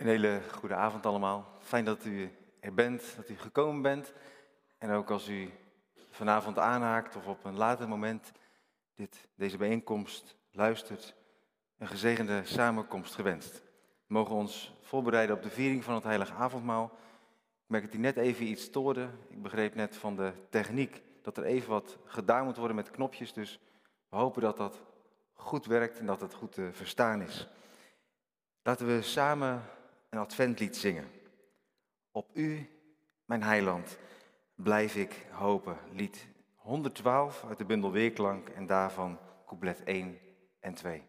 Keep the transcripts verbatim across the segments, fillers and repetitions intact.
Een hele goede avond allemaal. Fijn dat u er bent, dat u gekomen bent. En ook als u vanavond aanhaakt of op een later moment dit, deze bijeenkomst luistert, een gezegende samenkomst gewenst. We mogen ons voorbereiden op de viering van het Heilige Avondmaal. Ik merk dat hij net even iets stoorde. Ik begreep net van de techniek dat er even wat gedaan moet worden met knopjes. Dus we hopen dat dat goed werkt en dat het goed te verstaan is. Laten we samen een adventlied zingen. Op u, mijn heiland, blijf ik hopen. Lied honderdtwaalf uit de bundel Weerklank en daarvan couplet één en twee.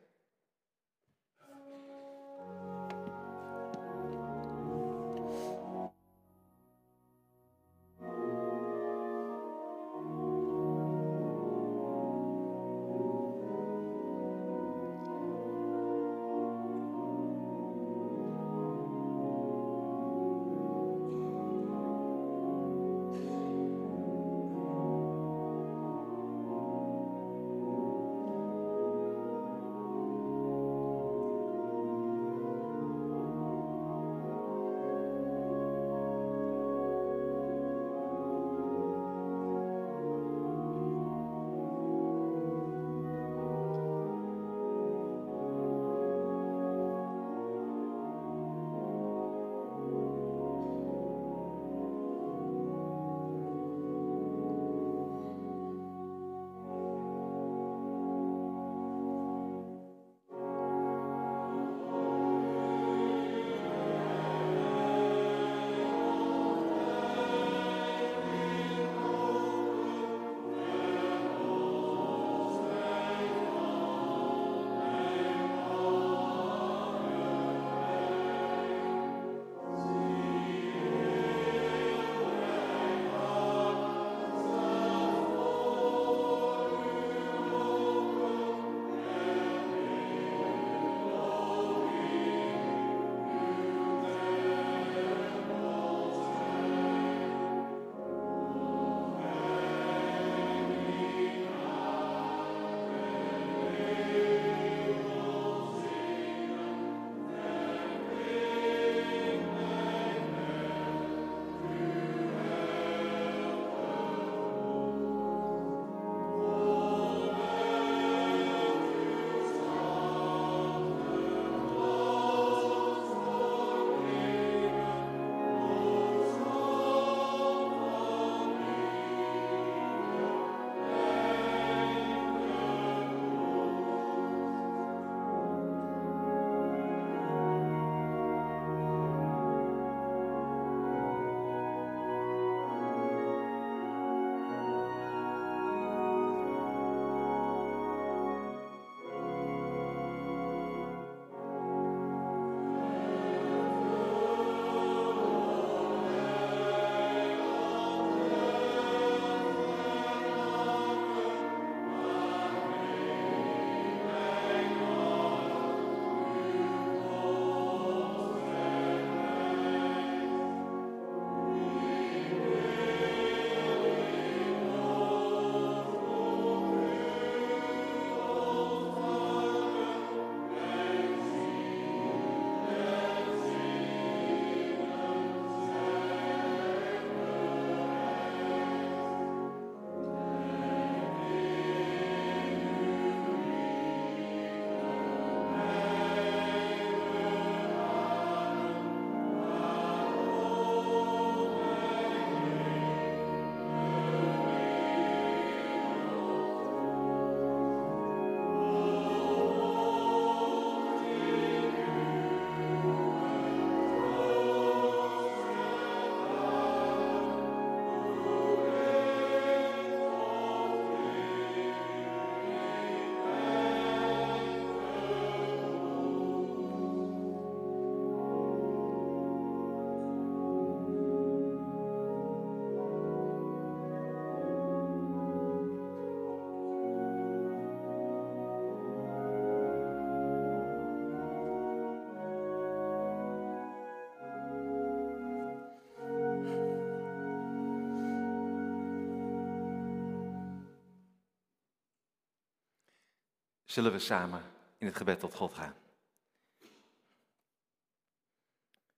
Zullen we samen in het gebed tot God gaan.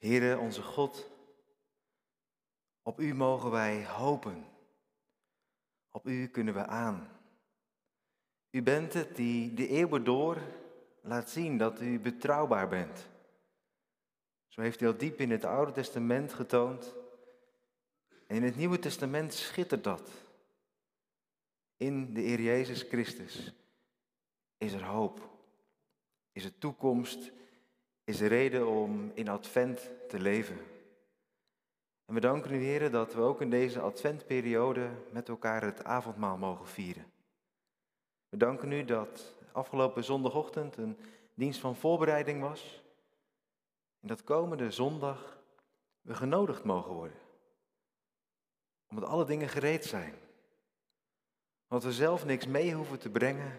Heere onze God, op u mogen wij hopen. Op u kunnen we aan. U bent het die de eeuwen door laat zien dat u betrouwbaar bent. Zo heeft u al diep in het Oude Testament getoond. En in het Nieuwe Testament schittert dat. In de Heer Jezus Christus is er hoop. Is er toekomst. Is er reden om in Advent te leven. En we danken u, Heer, dat we ook in deze Adventperiode met elkaar het avondmaal mogen vieren. We danken u dat afgelopen zondagochtend een dienst van voorbereiding was. En dat komende zondag we genodigd mogen worden. Omdat alle dingen gereed zijn. Dat we zelf niks mee hoeven te brengen.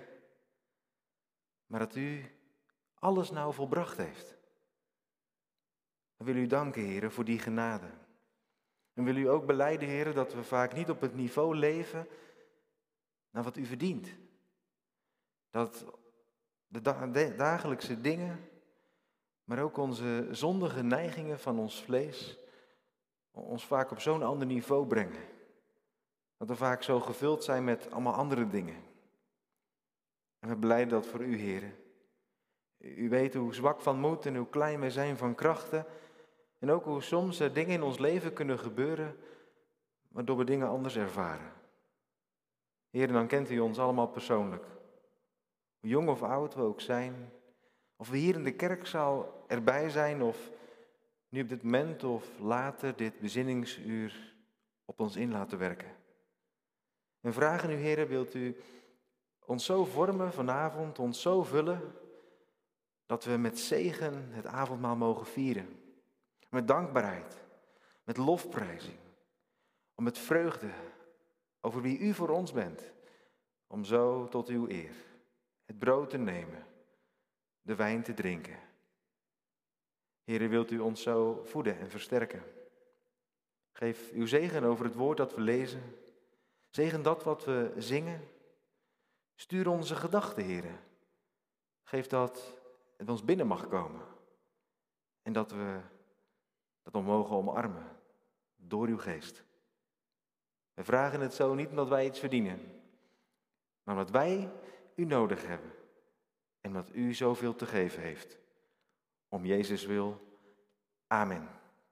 Maar dat u alles nou volbracht heeft. We willen u danken, Heer, voor die genade. En willen u ook belijden, Heer, dat we vaak niet op het niveau leven naar wat u verdient. Dat de dagelijkse dingen, maar ook onze zondige neigingen van ons vlees, ons vaak op zo'n ander niveau brengen. Dat we vaak zo gevuld zijn met allemaal andere dingen. En we belijden dat voor u, Heer. U weet hoe zwak van moed en hoe klein wij zijn van krachten. En ook hoe soms er dingen in ons leven kunnen gebeuren, waardoor we dingen anders ervaren. Heer, dan kent u ons allemaal persoonlijk. Hoe jong of oud we ook zijn. Of we hier in de kerkzaal erbij zijn of nu op dit moment of later dit bezinningsuur op ons in laten werken. En vragen u, Heer, wilt u ons zo vormen vanavond, ons zo vullen, dat we met zegen het avondmaal mogen vieren. Met dankbaarheid, met lofprijzing, om met vreugde over wie u voor ons bent, om zo tot uw eer het brood te nemen, de wijn te drinken. Heere, wilt u ons zo voeden en versterken. Geef uw zegen over het woord dat we lezen. Zegen dat wat we zingen. Stuur onze gedachten, Heere. Geef dat het ons binnen mag komen. En dat we dat we mogen omarmen door uw geest. We vragen het zo niet omdat wij iets verdienen, maar omdat wij u nodig hebben. En omdat u zoveel te geven heeft. Om Jezus wil. Amen.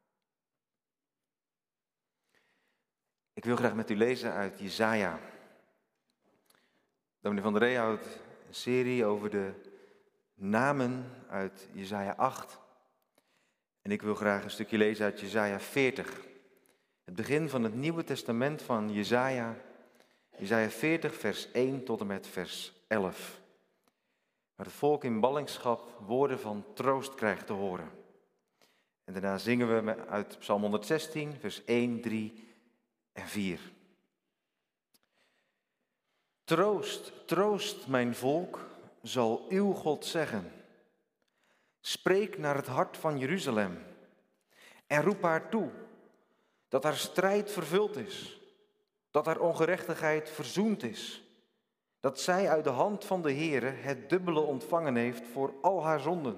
Ik wil graag met u lezen uit Jesaja. Dominee van der Ree houdt een serie over de namen uit Jesaja acht. En ik wil graag een stukje lezen uit Jesaja veertig. Het begin van het Nieuwe Testament van Jesaja. Jesaja veertig vers één tot en met vers elf. Waar het volk in ballingschap woorden van troost krijgt te horen. En daarna zingen we uit Psalm honderdzestien vers één, drie en vier. Troost, troost mijn volk, zal uw God zeggen. Spreek naar het hart van Jeruzalem en roep haar toe dat haar strijd vervuld is, dat haar ongerechtigheid verzoend is, dat zij uit de hand van de Heere het dubbele ontvangen heeft voor al haar zonden.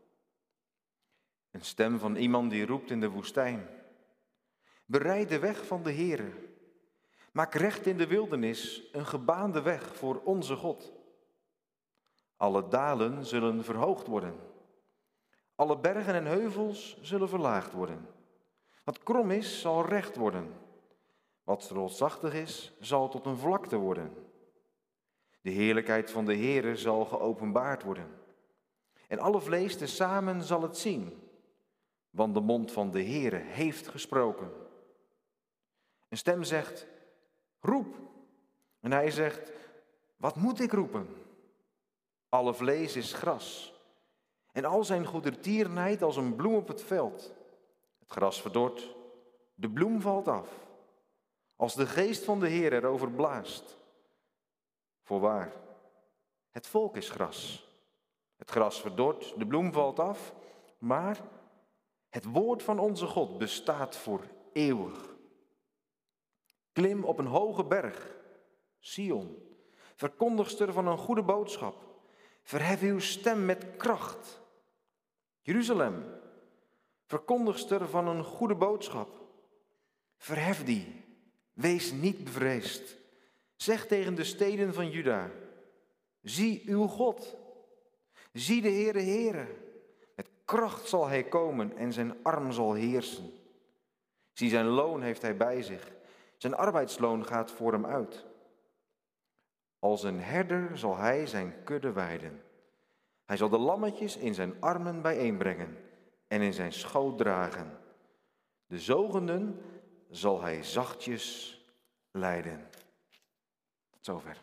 Een stem van iemand die roept in de woestijn. Bereid de weg van de Heere. Maak recht in de wildernis een gebaande weg voor onze God. Alle dalen zullen verhoogd worden. Alle bergen en heuvels zullen verlaagd worden. Wat krom is, zal recht worden. Wat rotsachtig is, zal tot een vlakte worden. De heerlijkheid van de Heere zal geopenbaard worden. En alle vlees tezamen zal het zien. Want de mond van de Heere heeft gesproken. Een stem zegt, roep. En hij zegt, wat moet ik roepen? Alle vlees is gras. En al zijn goedertierenheid als een bloem op het veld. Het gras verdort, de bloem valt af. Als de geest van de Heer erover blaast. Voorwaar, het volk is gras. Het gras verdort, de bloem valt af. Maar het woord van onze God bestaat voor eeuwig. Klim op een hoge berg, Sion, verkondigster van een goede boodschap. Verhef uw stem met kracht. Jeruzalem, verkondigster van een goede boodschap. Verhef die, wees niet bevreesd. Zeg tegen de steden van Juda, zie uw God. Zie de Heere Heere. Met kracht zal hij komen en zijn arm zal heersen. Zie, zijn loon heeft hij bij zich. Zijn arbeidsloon gaat voor hem uit. Als een herder zal hij zijn kudde weiden. Hij zal de lammetjes in zijn armen bijeenbrengen en in zijn schoot dragen. De zogenden zal hij zachtjes leiden. Tot zover.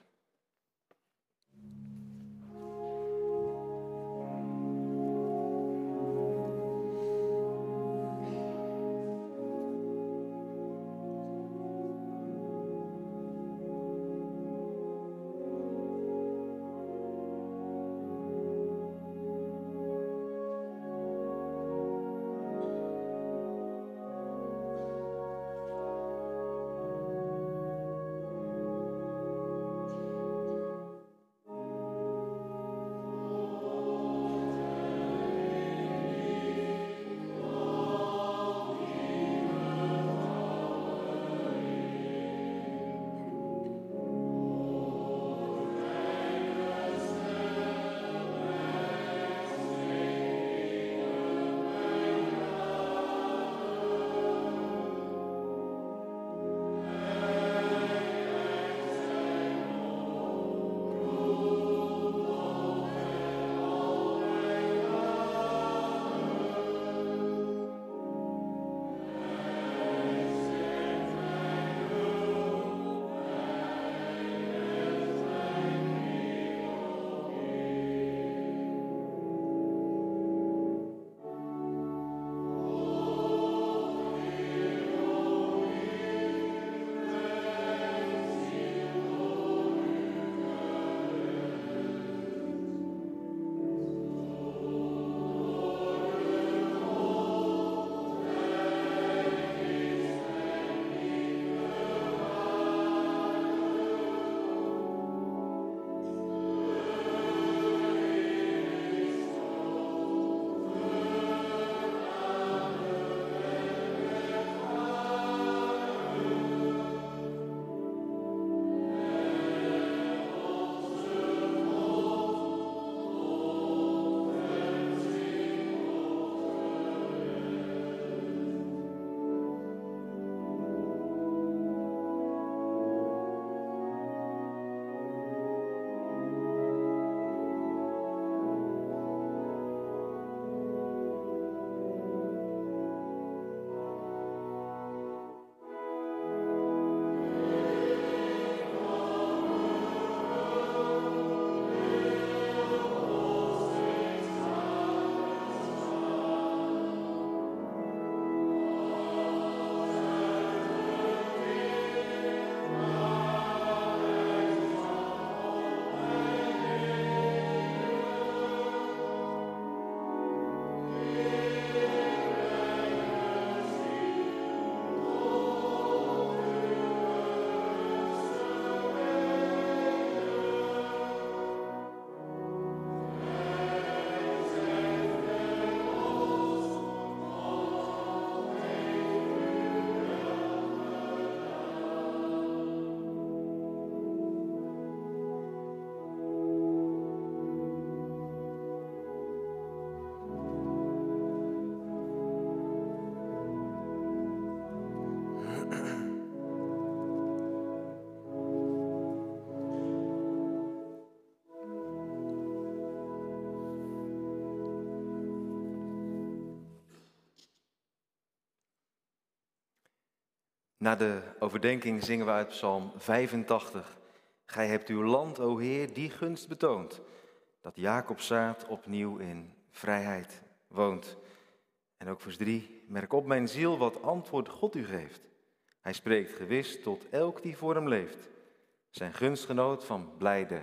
Na de overdenking zingen we uit Psalm vijfentachtig. Gij hebt uw land, o Heer, die gunst betoond, dat Jacob's zaad opnieuw in vrijheid woont. En ook vers drie, merk op mijn ziel wat antwoord God u geeft. Hij spreekt gewis tot elk die voor hem leeft. Zijn gunstgenoot van blijde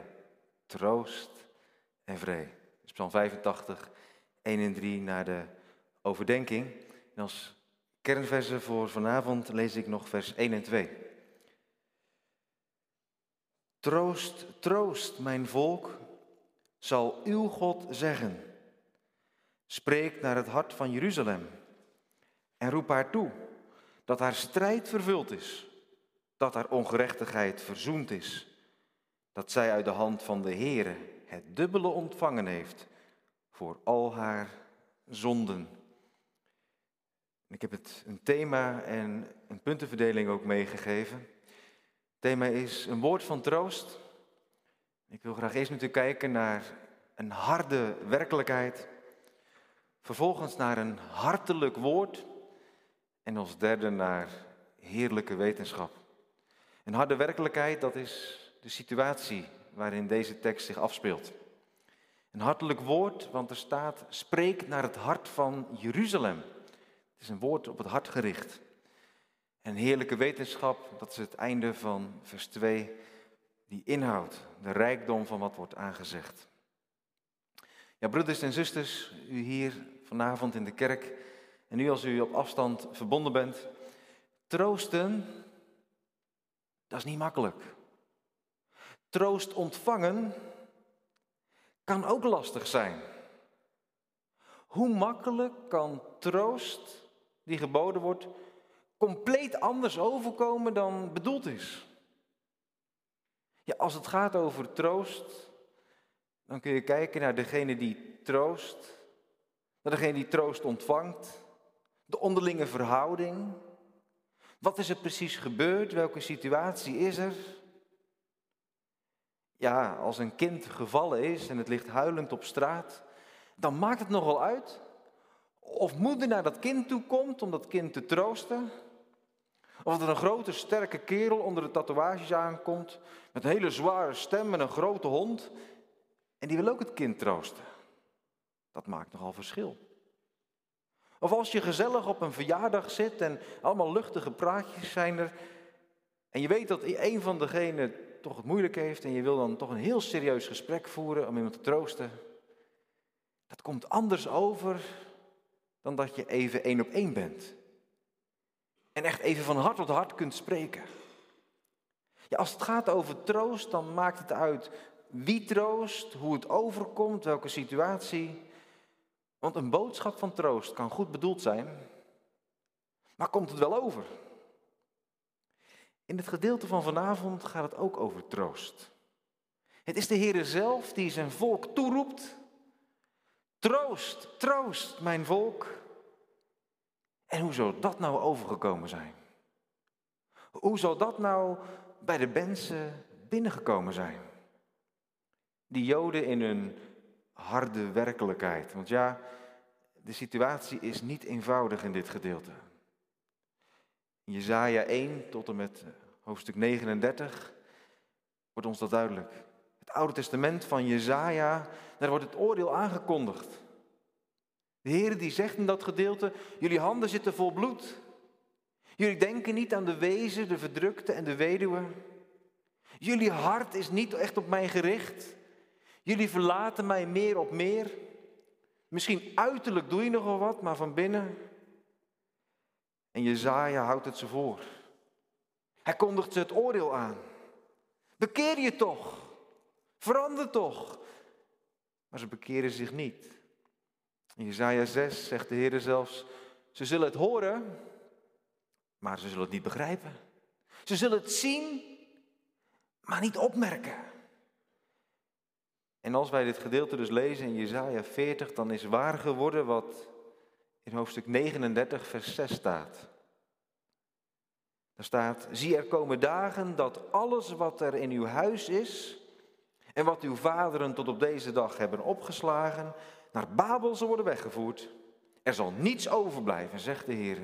troost en vrede. Dus Psalm vijfentachtig, één en drie naar de overdenking. En als kernversen voor vanavond lees ik nog vers één en twee. Troost, troost, mijn volk, zal uw God zeggen. Spreek naar het hart van Jeruzalem. En roep haar toe dat haar strijd vervuld is, dat haar ongerechtigheid verzoend is, dat zij uit de hand van de Heere het dubbele ontvangen heeft voor al haar zonden. Ik heb het een thema en een puntenverdeling ook meegegeven. Het thema is een woord van troost. Ik wil graag eerst met u kijken naar een harde werkelijkheid. Vervolgens naar een hartelijk woord. En als derde naar heerlijke wetenschap. Een harde werkelijkheid, dat is de situatie waarin deze tekst zich afspeelt. Een hartelijk woord, want er staat, spreek naar het hart van Jeruzalem. Het is een woord op het hart gericht. En heerlijke wetenschap, dat is het einde van vers twee, die inhoudt, de rijkdom van wat wordt aangezegd. Ja, broeders en zusters, u hier vanavond in de kerk en u als u op afstand verbonden bent, troosten, dat is niet makkelijk. Troost ontvangen kan ook lastig zijn. Hoe makkelijk kan troost die geboden wordt compleet anders overkomen dan bedoeld is? Ja, als het gaat over troost, dan kun je kijken naar degene die troost, naar degene die troost ontvangt, de onderlinge verhouding. Wat is er precies gebeurd? Welke situatie is er? Ja, als een kind gevallen is en het ligt huilend op straat, dan maakt het nogal uit of moeder naar dat kind toe komt om dat kind te troosten. Of er een grote sterke kerel onder de tatoeages aankomt met een hele zware stem en een grote hond. En die wil ook het kind troosten. Dat maakt nogal verschil. Of als je gezellig op een verjaardag zit en allemaal luchtige praatjes zijn er. En je weet dat een van degenen toch het moeilijk heeft en je wil dan toch een heel serieus gesprek voeren om iemand te troosten. Dat komt anders over dan dat je even één op één bent. En echt even van hart tot hart kunt spreken. Ja, als het gaat over troost, dan maakt het uit wie troost, hoe het overkomt, welke situatie. Want een boodschap van troost kan goed bedoeld zijn, maar komt het wel over? In het gedeelte van vanavond gaat het ook over troost. Het is de Heere zelf die zijn volk toeroept. Troost, troost mijn volk. En hoe zou dat nou overgekomen zijn? Hoe zou dat nou bij de mensen binnengekomen zijn? Die Joden in hun harde werkelijkheid. Want ja, de situatie is niet eenvoudig in dit gedeelte. In Jesaja één tot en met hoofdstuk negenendertig wordt ons dat duidelijk. Het Oude Testament van Jesaja, daar wordt het oordeel aangekondigd. De Heer die zegt in dat gedeelte, jullie handen zitten vol bloed. Jullie denken niet aan de wezen, de verdrukte en de weduwe. Jullie hart is niet echt op mij gericht. Jullie verlaten mij meer op meer. Misschien uiterlijk doe je nog wel wat, maar van binnen. En Jesaja houdt het ze voor. Hij kondigt ze het oordeel aan. Bekeer je toch. Verander toch. Maar ze bekeren zich niet. In Jesaja zes zegt de Heer zelfs, ze zullen het horen, maar ze zullen het niet begrijpen. Ze zullen het zien, maar niet opmerken. En als wij dit gedeelte dus lezen in Jesaja veertig, dan is waar geworden wat in hoofdstuk negenendertig vers zes staat. Daar staat, zie er komen dagen dat alles wat er in uw huis is en wat uw vaderen tot op deze dag hebben opgeslagen, naar Babel zal worden weggevoerd. Er zal niets overblijven, zegt de Heer.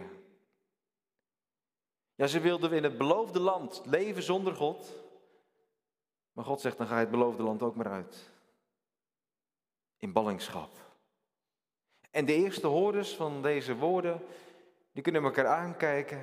Ja, ze wilden in het beloofde land leven zonder God. Maar God zegt, dan ga je het beloofde land ook maar uit. In ballingschap. En de eerste hoorders van deze woorden, die kunnen elkaar aankijken.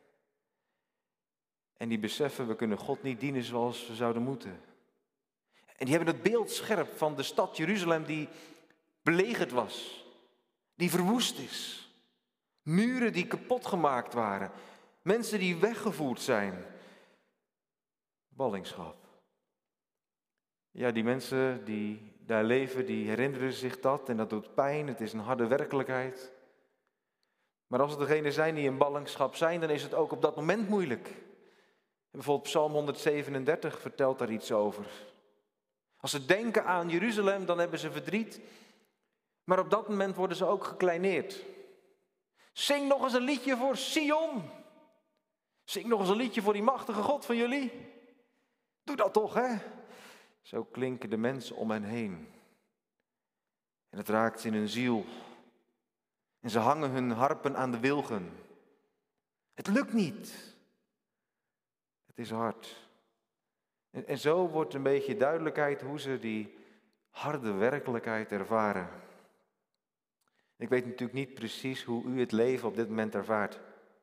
En die beseffen, we kunnen God niet dienen zoals we zouden moeten. En die hebben het beeld scherp van de stad Jeruzalem die belegerd was. Die verwoest is. Muren die kapot gemaakt waren. Mensen die weggevoerd zijn. Ballingschap. Ja, die mensen die daar leven, die herinneren zich dat en dat doet pijn. Het is een harde werkelijkheid. Maar als het degenen zijn die in ballingschap zijn, dan is het ook op dat moment moeilijk. En bijvoorbeeld Psalm honderdzevenendertig vertelt daar iets over. Als ze denken aan Jeruzalem, dan hebben ze verdriet. Maar op dat moment worden ze ook gekleineerd. Zing nog eens een liedje voor Sion. Zing nog eens een liedje voor die machtige God van jullie. Doe dat toch, hè? Zo klinken de mensen om hen heen. En het raakt ze in hun ziel. En ze hangen hun harpen aan de wilgen. Het lukt niet. Het is hard. En, en zo wordt een beetje duidelijkheid hoe ze die harde werkelijkheid ervaren. Ik weet natuurlijk niet precies hoe u het leven op dit moment ervaart.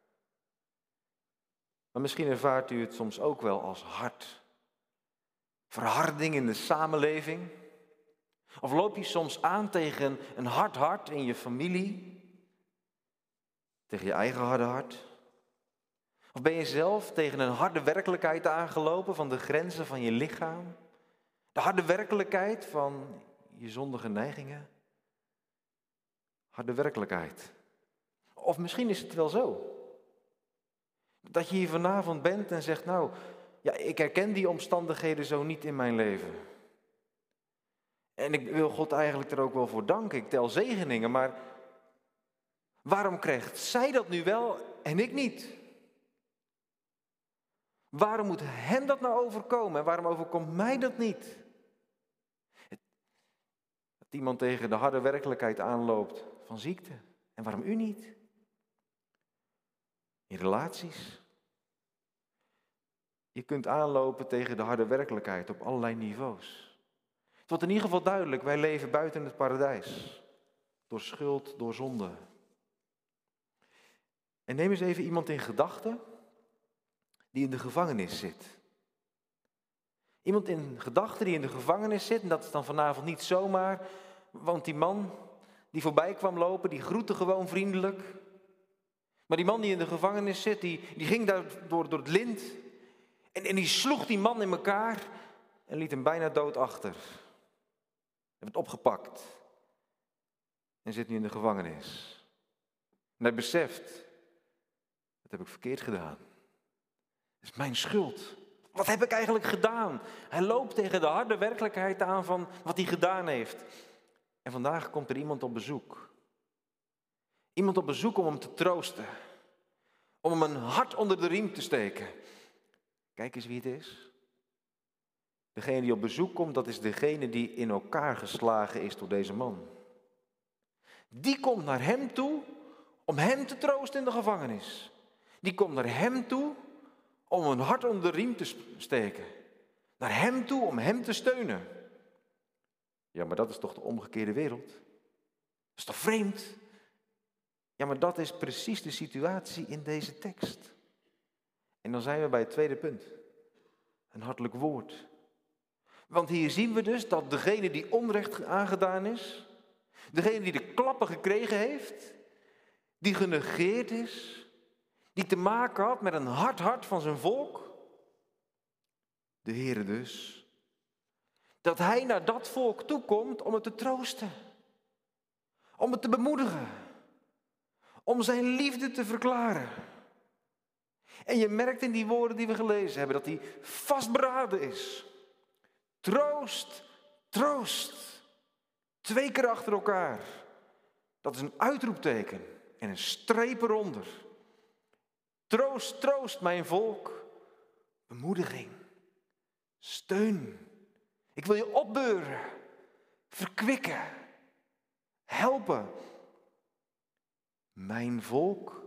Maar misschien ervaart u het soms ook wel als hard. Verharding in de samenleving. Of loop je soms aan tegen een hard hart in je familie? Tegen je eigen harde hart? Of ben je zelf tegen een harde werkelijkheid aangelopen van de grenzen van je lichaam? De harde werkelijkheid van je zondige neigingen? Harde werkelijkheid. Of misschien is het wel zo. Dat je hier vanavond bent en zegt, nou, ja, ik herken die omstandigheden zo niet in mijn leven. En ik wil God eigenlijk er ook wel voor danken. Ik tel zegeningen, maar waarom krijgt zij dat nu wel en ik niet? Waarom moet hem dat nou overkomen en waarom overkomt mij dat niet? Dat iemand tegen de harde werkelijkheid aanloopt van ziekte. En waarom u niet? In relaties. Je kunt aanlopen tegen de harde werkelijkheid op allerlei niveaus. Het wordt in ieder geval duidelijk, wij leven buiten het paradijs. Door schuld, door zonde. En neem eens even iemand in gedachten die in de gevangenis zit. Iemand in gedachten die in de gevangenis zit, en dat is dan vanavond niet zomaar, want die man die voorbij kwam lopen, die groette gewoon vriendelijk. Maar die man die in de gevangenis zit, die, die ging daar door, door het lint en, en die sloeg die man in elkaar en liet hem bijna dood achter. Hij werd opgepakt en zit nu in de gevangenis. En hij beseft, dat heb ik verkeerd gedaan. Dat is mijn schuld. Wat heb ik eigenlijk gedaan? Hij loopt tegen de harde werkelijkheid aan van wat hij gedaan heeft. En vandaag komt er iemand op bezoek. Iemand op bezoek om hem te troosten. Om hem een hart onder de riem te steken. Kijk eens wie het is. Degene die op bezoek komt, dat is degene die in elkaar geslagen is door deze man. Die komt naar hem toe om hem te troosten in de gevangenis. Die komt naar hem toe om een hart onder de riem te steken. Naar hem toe om hem te steunen. Ja, maar dat is toch de omgekeerde wereld? Dat is toch vreemd? Ja, maar dat is precies de situatie in deze tekst. En dan zijn we bij het tweede punt. Een hartelijk woord. Want hier zien we dus dat degene die onrecht aangedaan is, degene die de klappen gekregen heeft, die genegeerd is, die te maken had met een hard hart van zijn volk, de Heere dus, dat hij naar dat volk toekomt om het te troosten, om het te bemoedigen, om zijn liefde te verklaren. En je merkt in die woorden die we gelezen hebben, dat hij vastberaden is. Troost, troost. Twee keer achter elkaar. Dat is een uitroepteken en een streep eronder. Troost, troost mijn volk. Bemoediging. Steun. Ik wil je opbeuren. Verkwikken. Helpen. Mijn volk.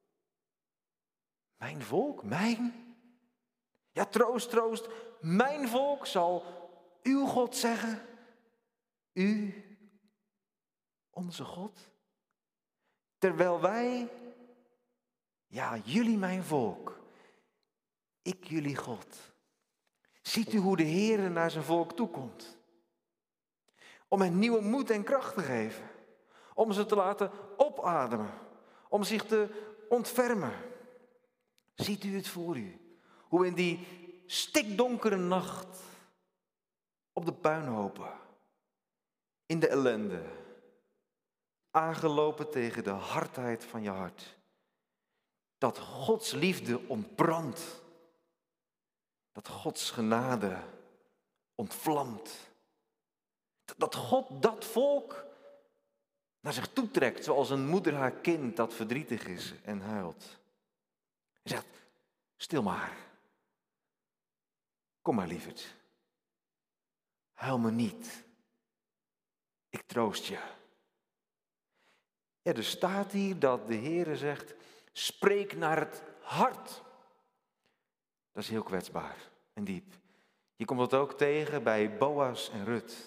Mijn volk? Mijn? Ja, troost, troost. Mijn volk zal uw God zeggen. U, onze God. Terwijl wij, ja, jullie mijn volk. Ik jullie God. Ziet u hoe de Heer naar zijn volk toekomt? Om hen nieuwe moed en kracht te geven. Om ze te laten opademen. Om zich te ontfermen. Ziet u het voor u? Hoe in die stikdonkere nacht op de puinhopen, in de ellende, aangelopen tegen de hardheid van je hart. Dat Gods liefde ontbrandt. Dat Gods genade ontvlamt. Dat God dat volk naar zich toetrekt, zoals een moeder haar kind dat verdrietig is en huilt. En zegt, stil maar. Kom maar, lieverd. Huil me niet. Ik troost je. Ja, er staat hier dat de Heere zegt, spreek naar het hart. Dat is heel kwetsbaar en diep. Je komt dat ook tegen bij Boas en Rut.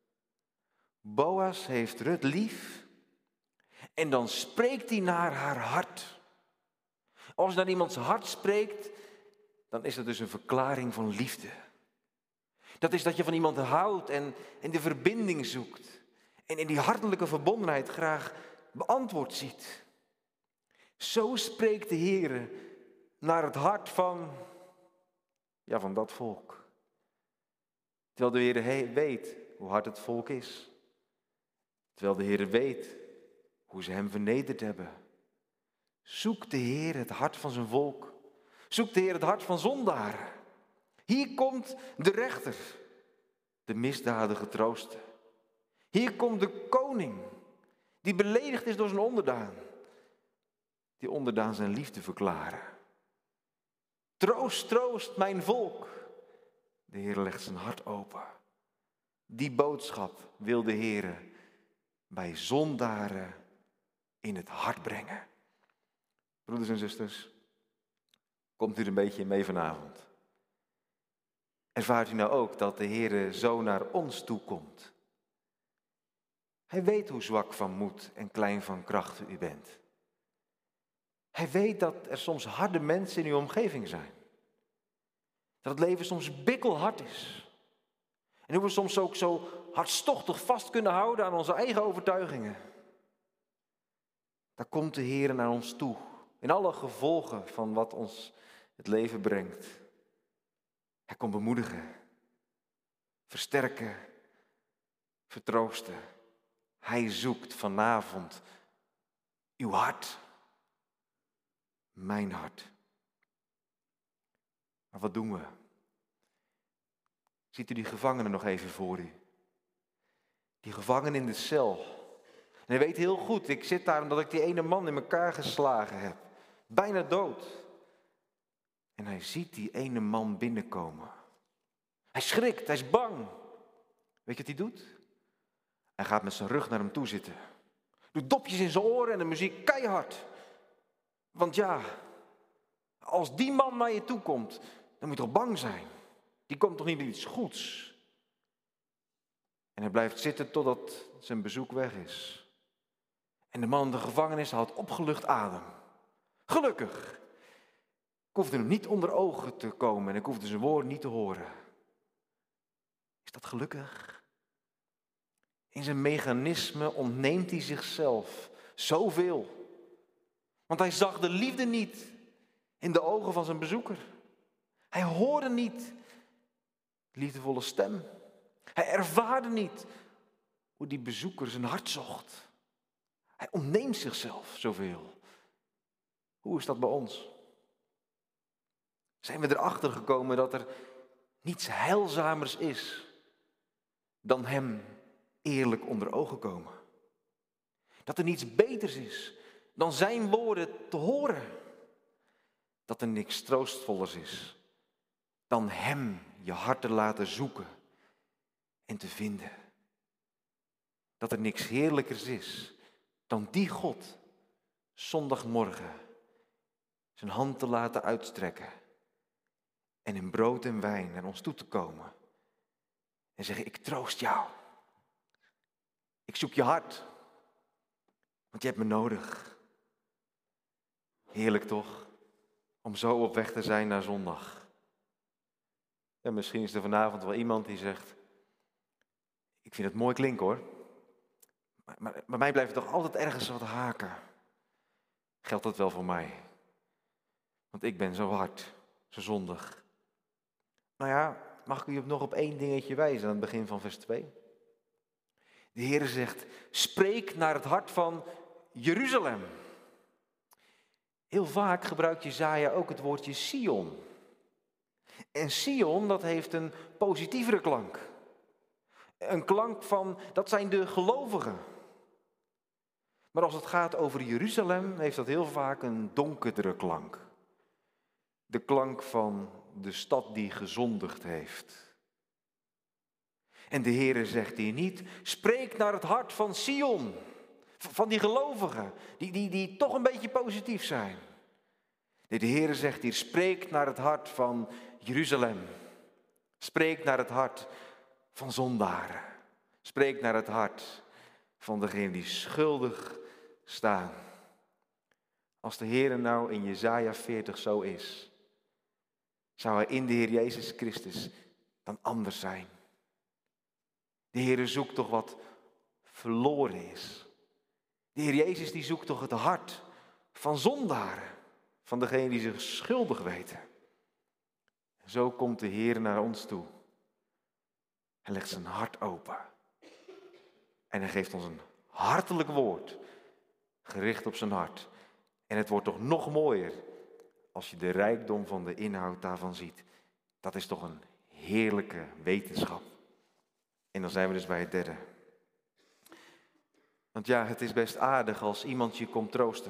Boas heeft Rut lief en dan spreekt hij naar haar hart. Als je naar iemands hart spreekt, dan is dat dus een verklaring van liefde. Dat is dat je van iemand houdt en, en de verbinding zoekt. En in die hartelijke verbondenheid graag beantwoord ziet. Zo spreekt de Heere naar het hart van, ja, van dat volk. Terwijl de Heere weet hoe hard het volk is. Terwijl de Heere weet hoe ze hem vernederd hebben. Zoekt de Heer het hart van zijn volk. Zoekt de Heer het hart van zondaren. Hier komt de rechter, de misdadige troosten. Hier komt de koning, die beledigd is door zijn onderdaan. Die onderdaan zijn liefde verklaren. Troost, troost mijn volk. De Heer legt zijn hart open. Die boodschap wil de Heer bij zondaren in het hart brengen. Broeders en zusters, komt u er een beetje mee vanavond? Ervaart u nou ook dat de Heer zo naar ons toe komt? Hij weet hoe zwak van moed en klein van krachten u bent. Hij weet dat er soms harde mensen in uw omgeving zijn. Dat het leven soms bikkelhard is. En hoe we soms ook zo hartstochtig vast kunnen houden aan onze eigen overtuigingen. Daar komt de Heer naar ons toe. In alle gevolgen van wat ons het leven brengt. Hij komt bemoedigen. Versterken. Vertroosten. Hij zoekt vanavond uw hart. Mijn hart. Maar wat doen we? Ziet u die gevangene nog even voor u? Die gevangene in de cel. En hij weet heel goed, ik zit daar omdat ik die ene man in elkaar geslagen heb. Bijna dood. En hij ziet die ene man binnenkomen. Hij schrikt, hij is bang. Weet je wat hij doet? Hij gaat met zijn rug naar hem toe zitten. Doet dopjes in zijn oren en de muziek keihard. Want ja, als die man naar je toe komt, dan moet je toch bang zijn. Die komt toch niet met iets goeds. En hij blijft zitten totdat zijn bezoek weg is. En de man in de gevangenis houdt opgelucht adem. Gelukkig. Ik hoefde hem niet onder ogen te komen en ik hoefde zijn woord niet te horen. Is dat gelukkig? In zijn mechanisme ontneemt hij zichzelf zoveel. Want hij zag de liefde niet in de ogen van zijn bezoeker. Hij hoorde niet de liefdevolle stem. Hij ervaarde niet hoe die bezoeker zijn hart zocht. Hij ontneemt zichzelf zoveel. Hoe is dat bij ons? Zijn we erachter gekomen dat er niets heilzamers is dan hem eerlijk onder ogen komen? Dat er niets beters is dan zijn woorden te horen? Dat er niks troostvollers is dan hem je hart te laten zoeken en te vinden? Dat er niks heerlijkers is dan die God zondagmorgen zijn hand te laten uitstrekken en in brood en wijn naar ons toe te komen en zeggen, ik troost jou. Ik zoek je hart, want je hebt me nodig. Heerlijk toch, om zo op weg te zijn naar zondag. En misschien is er vanavond wel iemand die zegt, ik vind het mooi klinken hoor, maar, maar bij mij blijft het toch altijd ergens wat haken. Geldt dat wel voor mij? Want ik ben zo hard, zo zondig. Nou ja, mag ik u nog op één dingetje wijzen aan het begin van vers twee? De Heere zegt, spreek naar het hart van Jeruzalem. Heel vaak gebruikt Jesaja ook het woordje Sion. En Sion, dat heeft een positievere klank. Een klank van, dat zijn de gelovigen. Maar als het gaat over Jeruzalem, heeft dat heel vaak een donkerdere klank. De klank van de stad die gezondigd heeft. En de Heere zegt hier niet, spreek naar het hart van Sion. Van die gelovigen, die, die, die toch een beetje positief zijn. Nee, de Heere zegt hier, spreek naar het hart van Jeruzalem. Spreek naar het hart van zondaren. Spreek naar het hart van degenen die schuldig staan. Als de Heere nou in Jesaja veertig zo is, zou hij in de Heer Jezus Christus dan anders zijn. De Heere zoekt toch wat verloren is. De Heer Jezus die zoekt toch het hart van zondaren, van degenen die zich schuldig weten. En zo komt de Heer naar ons toe. Hij legt zijn hart open. En hij geeft ons een hartelijk woord, gericht op zijn hart. En het wordt toch nog mooier als je de rijkdom van de inhoud daarvan ziet. Dat is toch een heerlijke wetenschap. En dan zijn we dus bij het derde. Want ja, het is best aardig als iemand je komt troosten.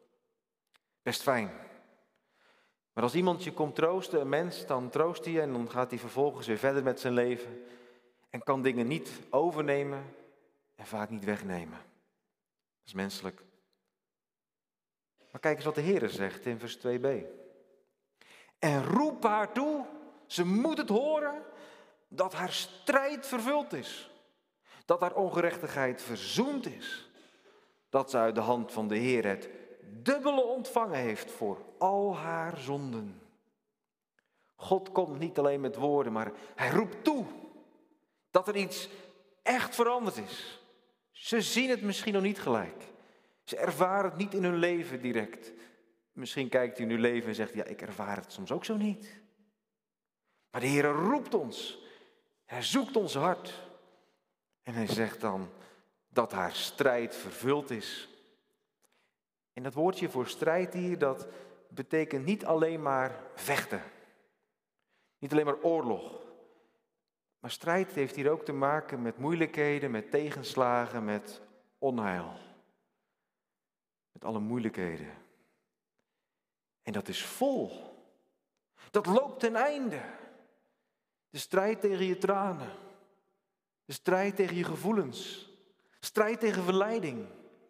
Best fijn. Maar als iemand je komt troosten, een mens, dan troost hij je en dan gaat hij vervolgens weer verder met zijn leven. En kan dingen niet overnemen en vaak niet wegnemen. Dat is menselijk. Maar kijk eens wat de Heer zegt in vers twee b. En roep haar toe, ze moet het horen, dat haar strijd vervuld is. Dat haar ongerechtigheid verzoend is. Dat ze uit de hand van de Heer het dubbele ontvangen heeft voor al haar zonden. God komt niet alleen met woorden, maar hij roept toe dat er iets echt veranderd is. Ze zien het misschien nog niet gelijk. Ze ervaren het niet in hun leven direct. Misschien kijkt u in uw leven en zegt, ja, ik ervaar het soms ook zo niet. Maar de Heer roept ons. Hij zoekt ons hart. En hij zegt dan dat haar strijd vervuld is. En dat woordje voor strijd hier, dat betekent niet alleen maar vechten. Niet alleen maar oorlog. Maar strijd heeft hier ook te maken met moeilijkheden, met tegenslagen, met onheil. Met alle moeilijkheden. En dat is vol. Dat loopt ten einde. De strijd tegen je tranen. De strijd tegen je gevoelens. Strijd tegen verleiding.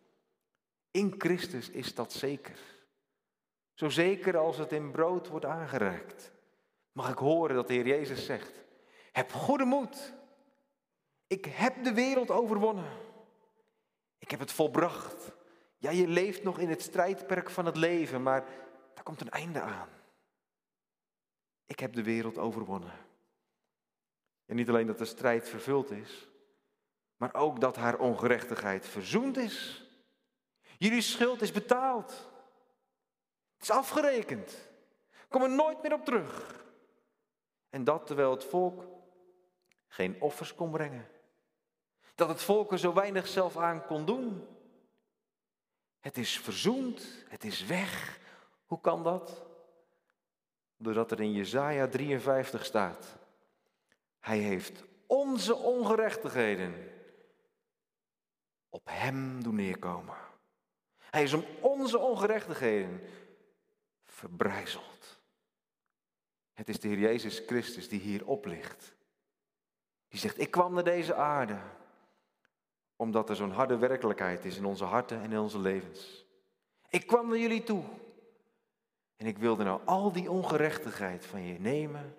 In Christus is dat zeker. Zo zeker als het in brood wordt aangereikt. Mag ik horen dat de Heer Jezus zegt. Heb goede moed. Ik heb de wereld overwonnen. Ik heb het volbracht. Ja, je leeft nog in het strijdperk van het leven, maar daar komt een einde aan. Ik heb de wereld overwonnen. En niet alleen dat de strijd vervuld is, maar ook dat haar ongerechtigheid verzoend is. Jullie schuld is betaald. Het is afgerekend. Kom er nooit meer op terug. En dat terwijl het volk geen offers kon brengen. Dat het volk er zo weinig zelf aan kon doen. Het is verzoend, het is weg. Hoe kan dat? Doordat er in Jesaja drieënvijftig staat. Hij heeft onze ongerechtigheden op hem doen neerkomen. Hij is om onze ongerechtigheden verbrijzeld. Het is de Heer Jezus Christus die hier oplicht. Die zegt, ik kwam naar deze aarde omdat er zo'n harde werkelijkheid is in onze harten en in onze levens. Ik kwam naar jullie toe. En ik wilde nou al die ongerechtigheid van je nemen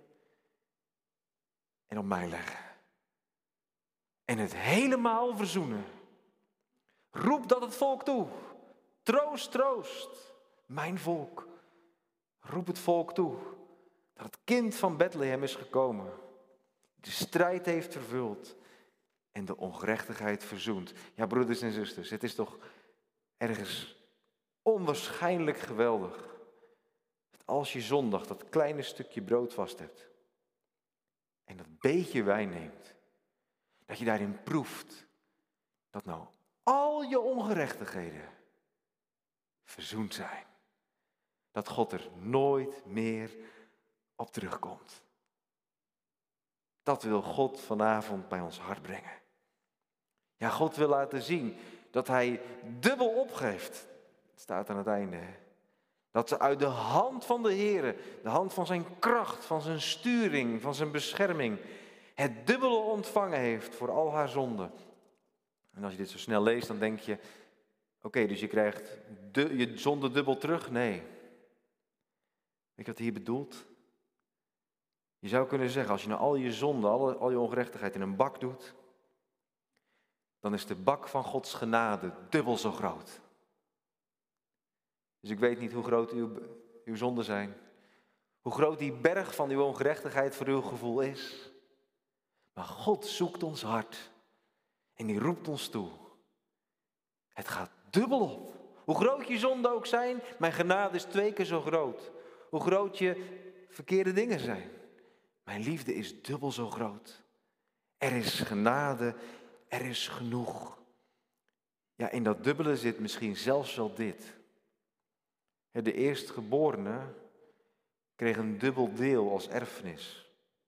en op mij leggen. En het helemaal verzoenen. Roep dat het volk toe. Troost, troost, mijn volk. Roep het volk toe dat het kind van Bethlehem is gekomen. De strijd heeft vervuld en de ongerechtigheid verzoend. Ja, broeders en zusters, het is toch ergens onwaarschijnlijk geweldig. Dat als je zondag dat kleine stukje brood vast hebt en dat beetje wijn neemt, dat je daarin proeft dat nou al je ongerechtigheden verzoend zijn. Dat God er nooit meer op terugkomt. Dat wil God vanavond bij ons hart brengen. Ja, God wil laten zien dat hij dubbel opgeeft. Het staat aan het einde. Hè? Dat ze uit de hand van de Heere, de hand van zijn kracht, van zijn sturing, van zijn bescherming, het dubbele ontvangen heeft voor al haar zonden. En als je dit zo snel leest, dan denk je, oké, okay, dus je krijgt de, je zonde dubbel terug? Nee. Weet je wat hij hier bedoelt? Je zou kunnen zeggen, als je nou al je zonde, al, al je ongerechtigheid in een bak doet, dan is de bak van Gods genade dubbel zo groot. Dus ik weet niet hoe groot uw, uw zonden zijn. Hoe groot die berg van uw ongerechtigheid voor uw gevoel is. Maar God zoekt ons hart. En die roept ons toe. Het gaat dubbel op. Hoe groot je zonden ook zijn, mijn genade is twee keer zo groot. Hoe groot je verkeerde dingen zijn. Mijn liefde is dubbel zo groot. Er is genade, er is genoeg. Ja, in dat dubbele zit misschien zelfs wel dit. De eerstgeborene kreeg een dubbel deel als erfenis.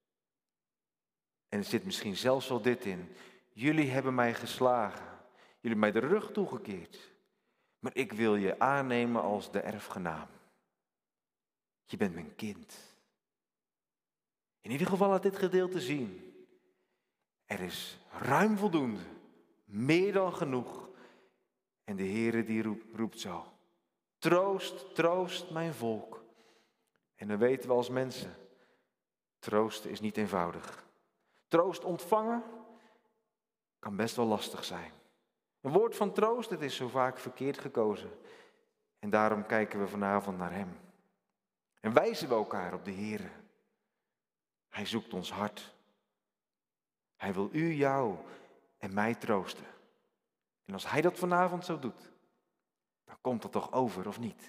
En er zit misschien zelfs wel dit in. Jullie hebben mij geslagen. Jullie hebben mij de rug toegekeerd. Maar ik wil je aannemen als de erfgenaam. Je bent mijn kind. In ieder geval laat dit gedeelte zien. Er is ruim voldoende. Meer dan genoeg. En de Heere die roept, roept zo. Troost, troost mijn volk. En dan weten we als mensen. Troosten is niet eenvoudig. Troost ontvangen kan best wel lastig zijn. Een woord van troost, het is zo vaak verkeerd gekozen. En daarom kijken we vanavond naar hem. En wijzen we elkaar op de Heere. Hij zoekt ons hart. Hij wil u, jou en mij troosten. En als hij dat vanavond zo doet, dan komt dat toch over, of niet?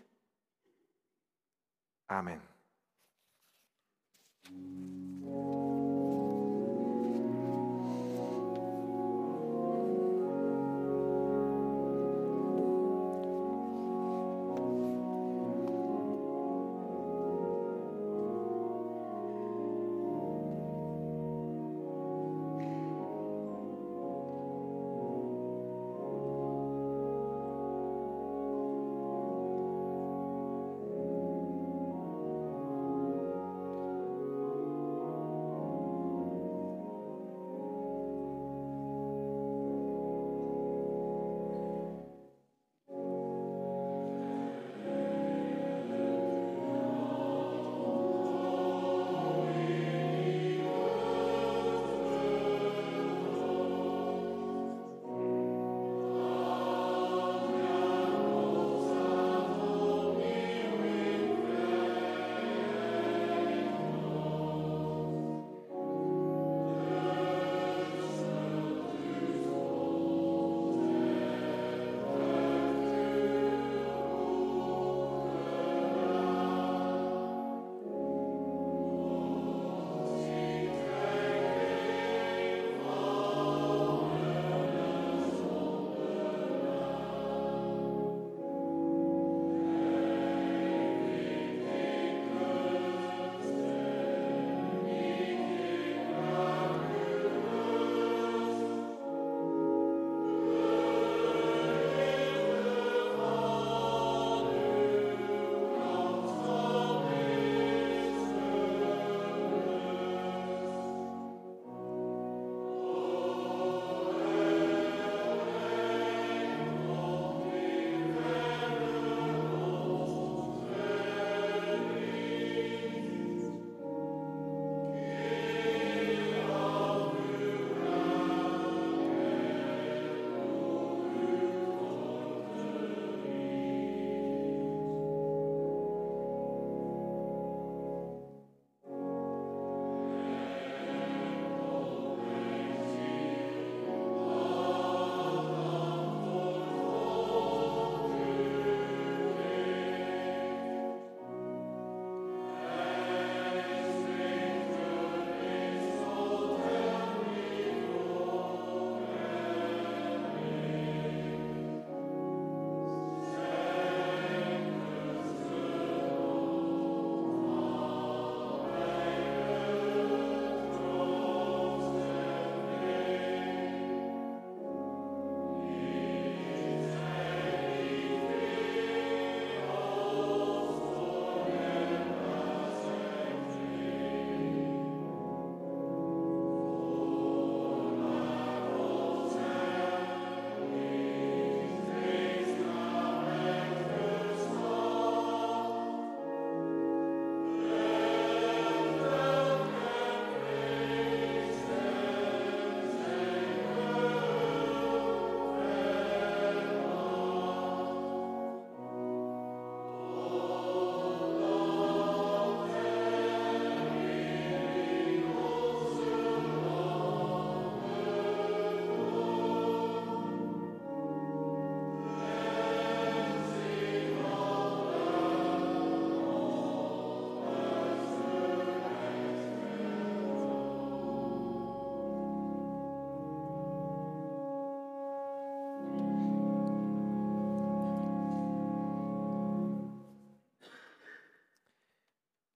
Amen.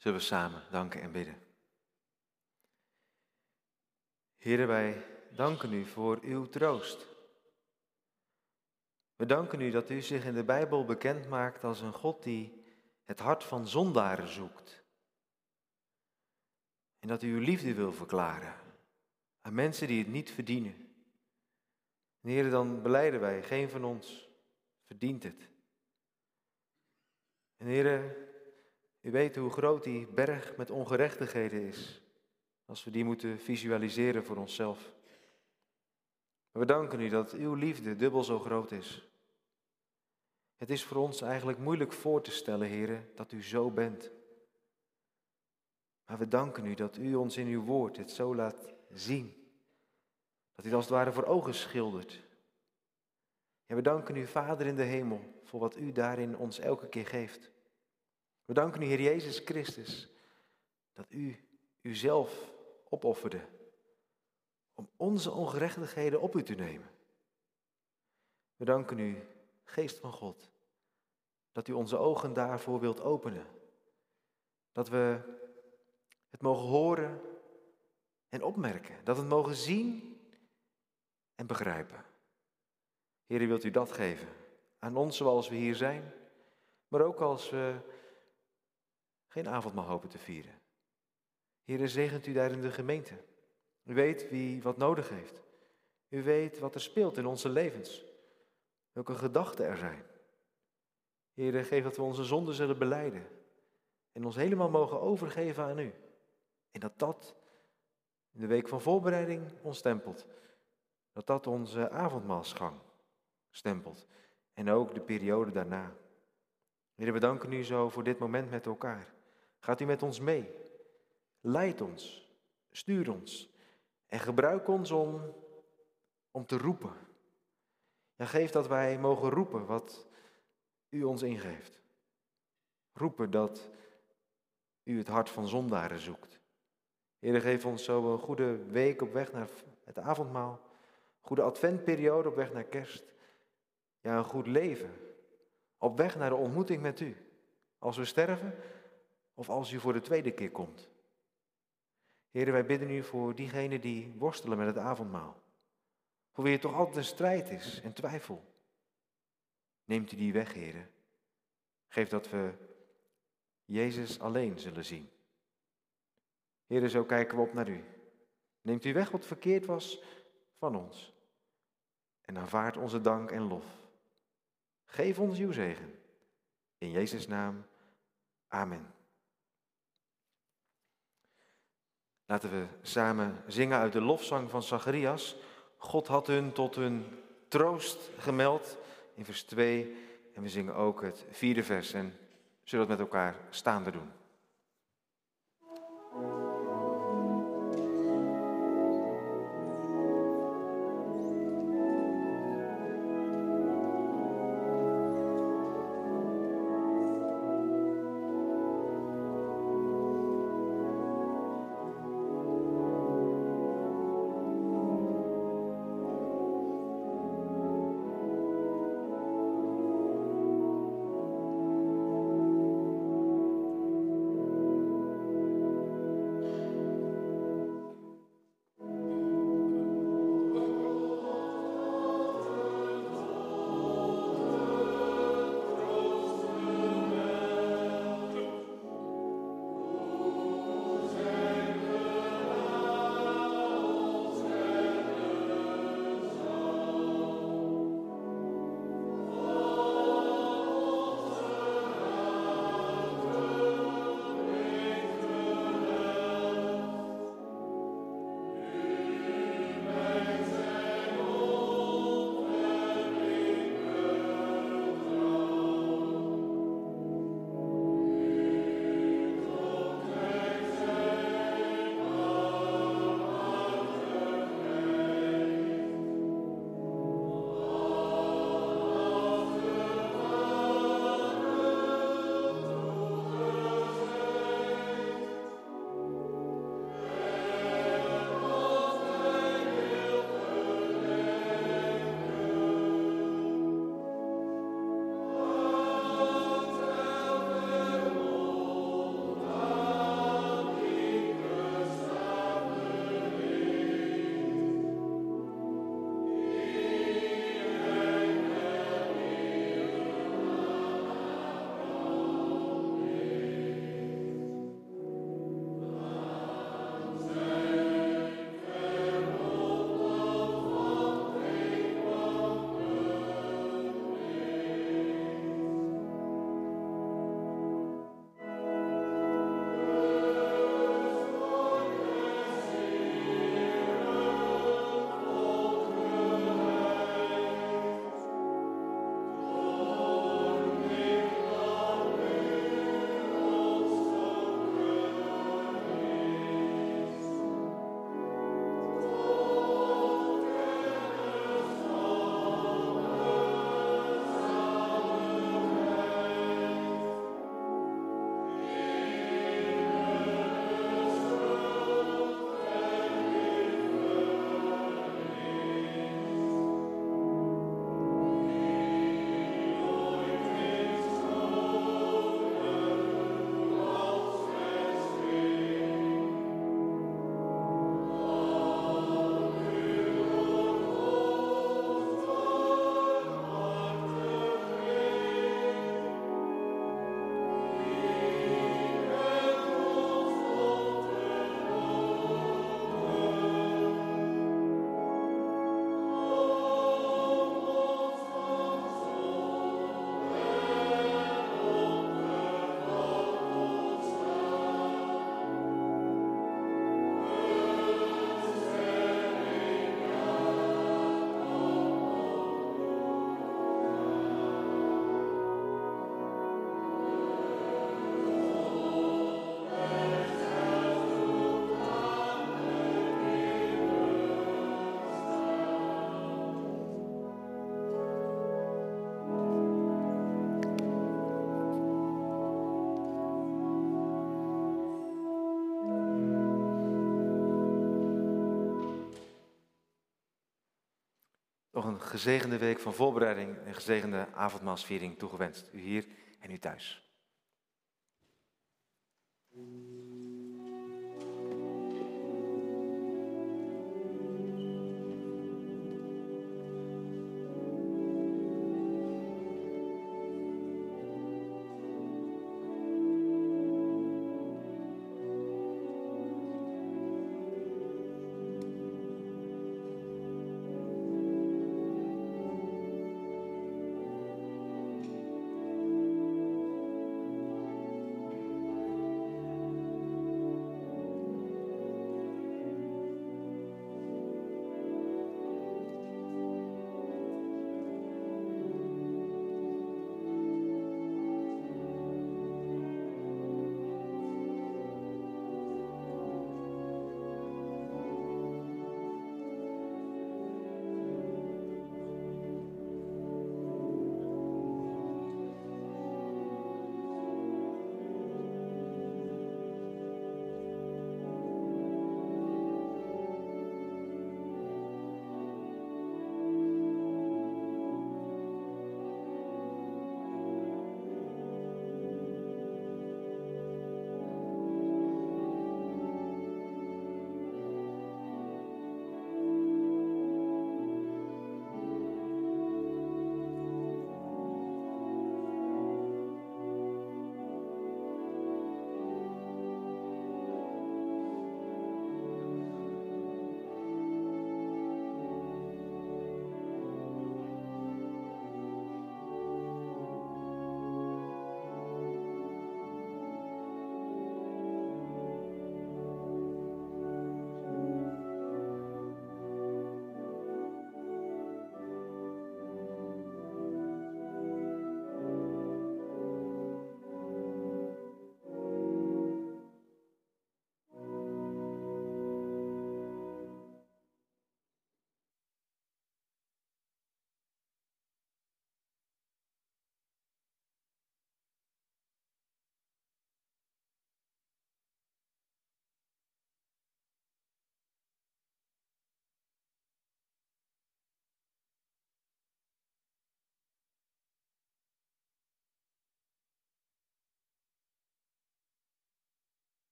Zullen we samen danken en bidden. Heere, wij danken u voor uw troost. We danken u dat u zich in de Bijbel bekend maakt als een God die het hart van zondaren zoekt. En dat u uw liefde wil verklaren aan mensen die het niet verdienen. En Heere, dan belijden wij, geen van ons verdient het. En Heere, u weet hoe groot die berg met ongerechtigheden is, als we die moeten visualiseren voor onszelf. Maar we danken u dat uw liefde dubbel zo groot is. Het is voor ons eigenlijk moeilijk voor te stellen, Heere, dat u zo bent. Maar we danken u dat u ons in uw woord het zo laat zien. Dat u het als het ware voor ogen schildert. En we danken u, Vader in de hemel, voor wat u daarin ons elke keer geeft. We danken u, Heer Jezus Christus, dat u uzelf opofferde om onze ongerechtigheden op u te nemen. We danken u, Geest van God, dat u onze ogen daarvoor wilt openen. Dat we het mogen horen en opmerken. Dat we het mogen zien en begrijpen. Heer, wilt u dat geven aan ons zoals we hier zijn, maar ook als we geen avondmaal hopen te vieren. Heer, zegent u daar in de gemeente. U weet wie wat nodig heeft. U weet wat er speelt in onze levens. Welke gedachten er zijn. Heer, geef dat we onze zonden zullen belijden. En ons helemaal mogen overgeven aan u. En dat dat in de week van voorbereiding ons stempelt. Dat dat onze avondmaalsgang stempelt. En ook de periode daarna. Heer, we danken u zo voor dit moment met elkaar. Gaat u met ons mee. Leid ons. Stuur ons. En gebruik ons om, om te roepen. Ja, geef dat wij mogen roepen wat u ons ingeeft. Roepen dat u het hart van zondaren zoekt. Heer, geef ons zo een goede week op weg naar het avondmaal. Een goede adventperiode op weg naar kerst. Ja, een goed leven. Op weg naar de ontmoeting met u. Als we sterven of als u voor de tweede keer komt. Heer, wij bidden u voor diegenen die worstelen met het avondmaal. Voor wie het toch altijd een strijd is en twijfel. Neemt u die weg, Heer. Geef dat we Jezus alleen zullen zien. Heer, zo kijken we op naar u. Neemt u weg wat verkeerd was van ons. En aanvaard onze dank en lof. Geef ons uw zegen. In Jezus' naam. Amen. Laten we samen zingen uit de lofzang van Zacharias. God had hun tot hun troost gemeld. In vers twee. En we zingen ook het vierde vers. En zullen we het met elkaar staande doen. nog een gezegende week van voorbereiding en gezegende avondmaalsviering toegewenst. U hier en u thuis.